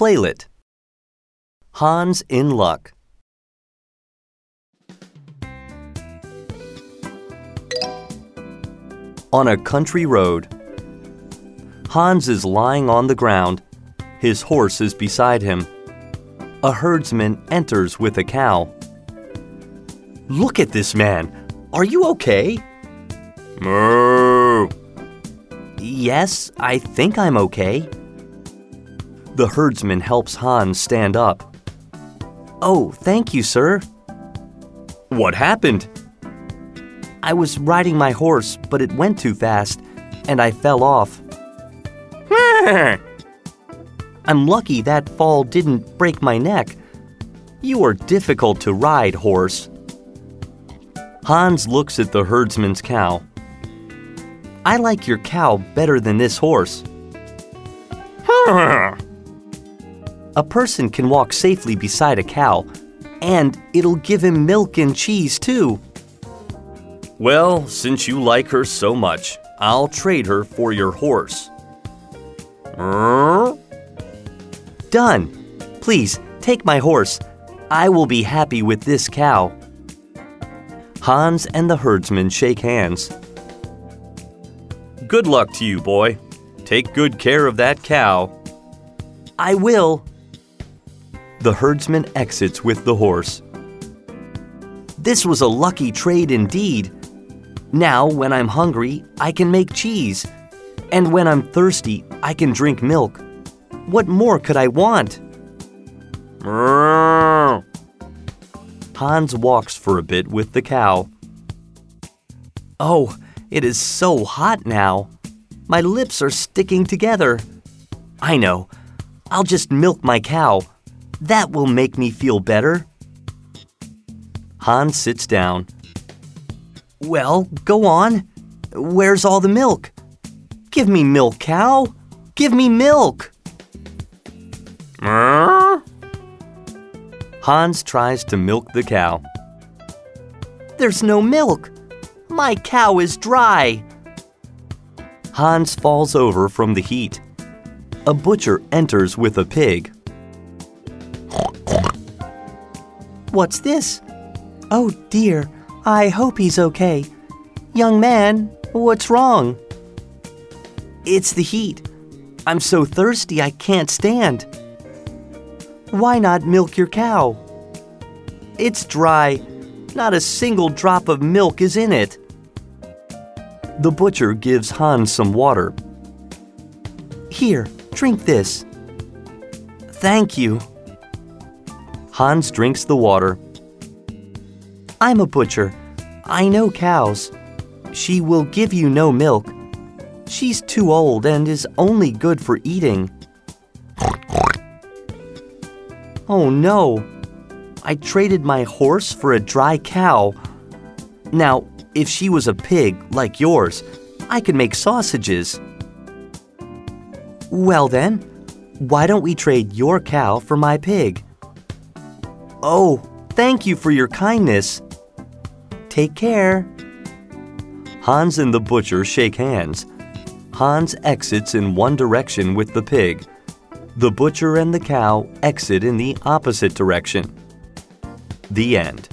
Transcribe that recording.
Playlet. Hans in luck. On a country road. Hans is lying on the ground. His horse is beside him. A herdsman enters with a cow. "Look at this man. Are you okay?" Moo! "Yes, I think I'm okay." The herdsman helps Hans stand up. "Oh, thank you, sir." What happened? "I was riding my horse, but it went too fast, and I fell off." "I'm lucky that fall didn't break my neck. You are difficult to ride, horse." Hans looks at the herdsman's cow. "I like your cow better than this horse." A person can walk safely beside a cow, and it'll give him milk and cheese too. Well, since you like her so much, I'll trade her for your horse. Done. Please, take my horse. I will be happy with this cow. Hans and the herdsman shake hands. Good luck to you, boy. Take good care of that cow. I will. The herdsman exits with the horse. This was a lucky trade indeed. Now, when I'm hungry, I can make cheese. And when I'm thirsty, I can drink milk. What more could I want? Hans walks for a bit with the cow. Oh, it is so hot now. My lips are sticking together. I know. I'll just milk my cow. That will make me feel better. Hans sits down. Well, go on. Where's all the milk? Give me milk, cow. Give me milk. Hans tries to milk the cow. There's no milk. My cow is dry. Hans falls over from the heat. A butcher enters with a pig. What's this? Oh dear, I hope he's okay. Young man, what's wrong? It's the heat. I'm so thirsty I can't stand. Why not milk your cow? It's dry. Not a single drop of milk is in it. The butcher gives Hans some water. Here, drink this. Thank you. Hans drinks the water. I'm a butcher. I know cows. She will give you no milk. She's too old and is only good for eating. Oh no! I traded my horse for a dry cow. Now, if she was a pig like yours, I could make sausages. Well then, why don't we trade your cow for my pig? Oh, thank you for your kindness. Take care. Hans and the butcher shake hands. Hans exits in one direction with the pig. The butcher and the cow exit in the opposite direction. The end.